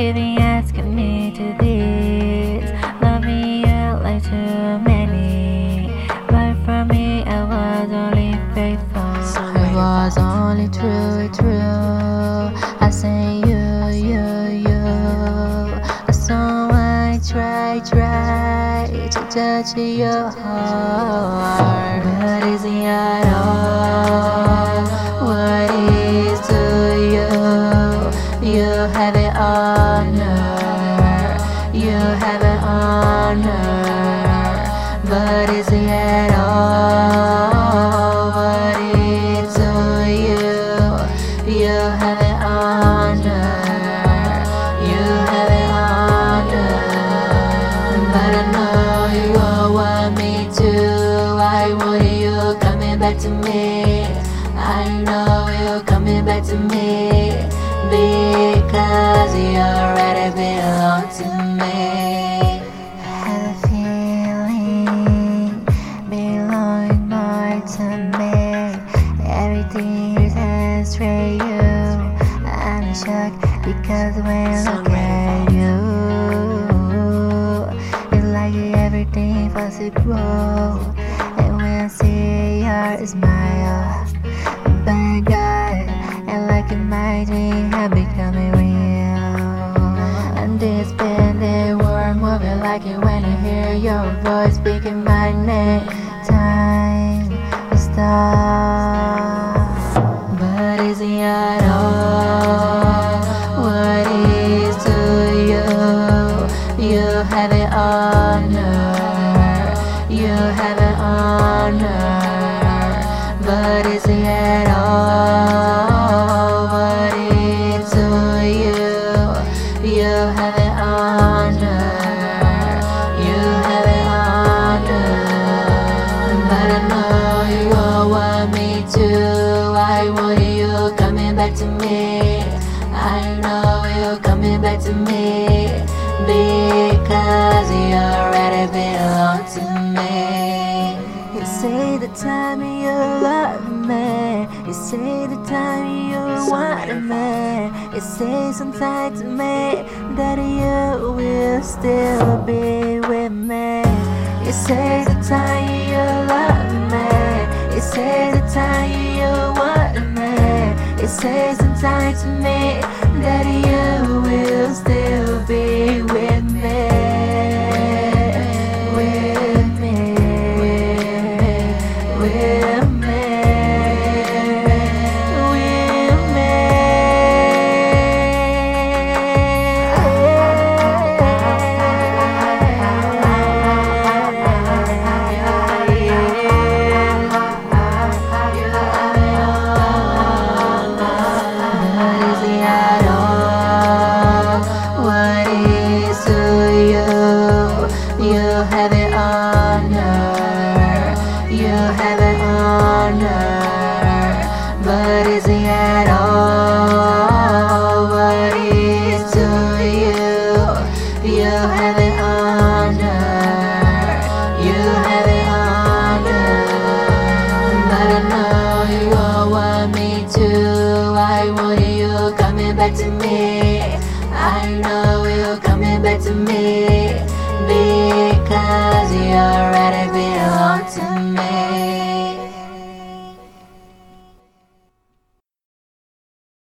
Even asking me to this, love me like too many. But for me, I was only faithful. I was only true. I say you. So I try to touch your heart, but is it at all what is to you? You have it honor, you have it honor, but is it at all what is to you? You have it honor, you have it honor, but I know you all want me to. I want you coming back to me. I know you're coming back to me, because you already belong to me. I have a feeling belonging more to me. Everything is straight you. I'm in shock because when I look at you, it's like everything falls to grow. And when I see your smile, by God, and like in my dream, I'm becoming real. And this bending world moving like it when I hear your voice speaking my name. Time to stop, but is it at all what is to you? You have it honor, you have it honor, but is it at all what is to you? You have it honor, you have it honor, but I know you all want me to. I want you coming back to me. I know you're coming back to me, because you already belong to me. You say the time you love me, you say the time you want me, you say sometime to me that you will still be with me. You say the time you love me, you say the time you want me, you say sometime to me that you will still be with me. You have it honor, you have it honor, but is it at all what is to you? You have it honor, you have it honor, but I know you all want me to. I want you coming back to me. I know you're coming back to me, because you're